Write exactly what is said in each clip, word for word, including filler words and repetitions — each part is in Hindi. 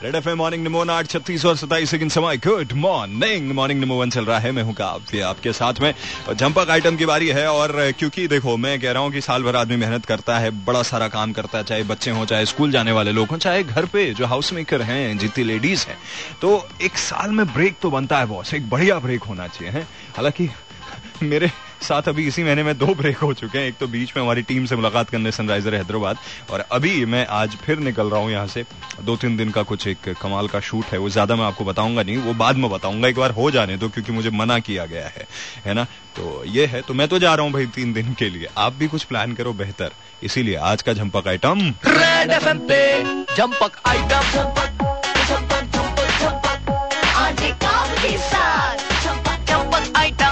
रेड एफएम मॉर्निंग नमो आठ छत्तीस और सताईस सेकंड समय। गुड मॉर्निंग, मॉर्निंग नमो वन चल रहा है। मैं हूँ काव्य आपके साथ में। जंपक आइटम की बारी है और क्योंकि देखो मैं कह रहा हूँ कि साल भर आदमी मेहनत करता है, बड़ा सारा काम करता है, चाहे बच्चे हों, चाहे स्कूल जाने वाले लोग हों, चाहे घर पे जो हाउस मेकर हैं, जितनी लेडीज हैं, तो एक साल में ब्रेक तो बनता है बॉस, एक बढ़िया ब्रेक होना चाहिए। हालांकि मेरे साथ अभी इसी महीने में दो ब्रेक हो चुके हैं। एक तो बीच में हमारी टीम से मुलाकात करने सनराइजर हैदराबाद, और अभी मैं आज फिर निकल रहा हूँ यहाँ से। दो तीन दिन का कुछ एक कमाल का शूट है, वो ज्यादा मैं आपको बताऊंगा नहीं, वो बाद में बताऊंगा। एक बार हो जाने दो क्योंकि मुझे मना किया गया है, है ना। तो ये है, तो मैं तो जा रहा हूँ भाई तीन दिन के लिए। आप भी कुछ प्लान करो बेहतर। इसीलिए आज का झंपक आइटम रेड एफएम पे झंपक आइटम के साथ झंपक आइटम।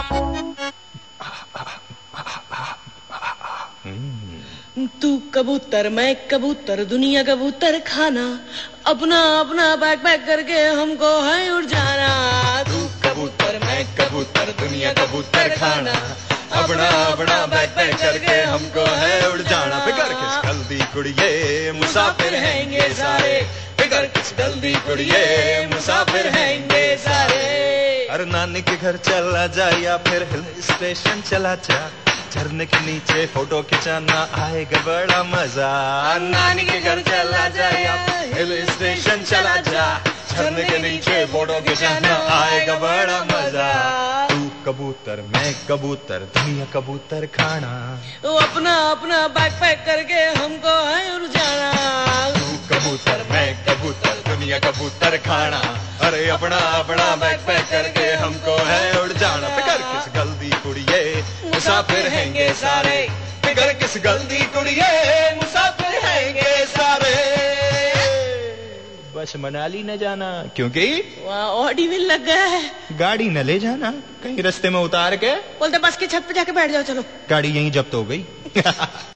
तू कबूतर मैं कबूतर, दुनिया कबूतर खाना, अपना अपना बैग पैक करके हमको है उड़ जाना। तू कबूतर मैं कबूतर, दुनिया कबूतर खाना, अपना अपना बैग पैक करके हमको है उड़ जाना। फिकर किस गलती कुड़िए मुसाफिर हैंगे सारे, फिकर किस गलती कुड़िए मुसाफिर हैंगे सारे। अरे नानी के घर चला जा या फिर हिल स्टेशन चला जा, झरने के नीचे फोटो खिंचाना आएगा बड़ा मजा। नानी के घर चला जा या हिल स्टेशन चला जा, झरने के नीचे फोटो खिंचाना आएगा बड़ा मजा। तू कबूतर मैं कबूतर, दुनिया कबूतर खाना, वो अपना अपना बैग पैक करके हमको है उड़ जाना। तू कबूतर मैं कबूतर, दुनिया कबूतर खाना, अरे अपना अपना बैग पैक करके हमको है उड़ जाना। फिकर किस गलती कुड़िए मुसाफिर हैंगे सारे, फिकर किस गलती कुड़िए मुसाफिर हैंगे सारे। बस मनाली न जाना क्योंकि वहाँ ऑडी व्हील लग गया है। गाड़ी न ले जाना कहीं रास्ते में उतार के, बोलते बस की छत पे जाके बैठ जाओ। चलो गाड़ी यहीं जब्त हो गई।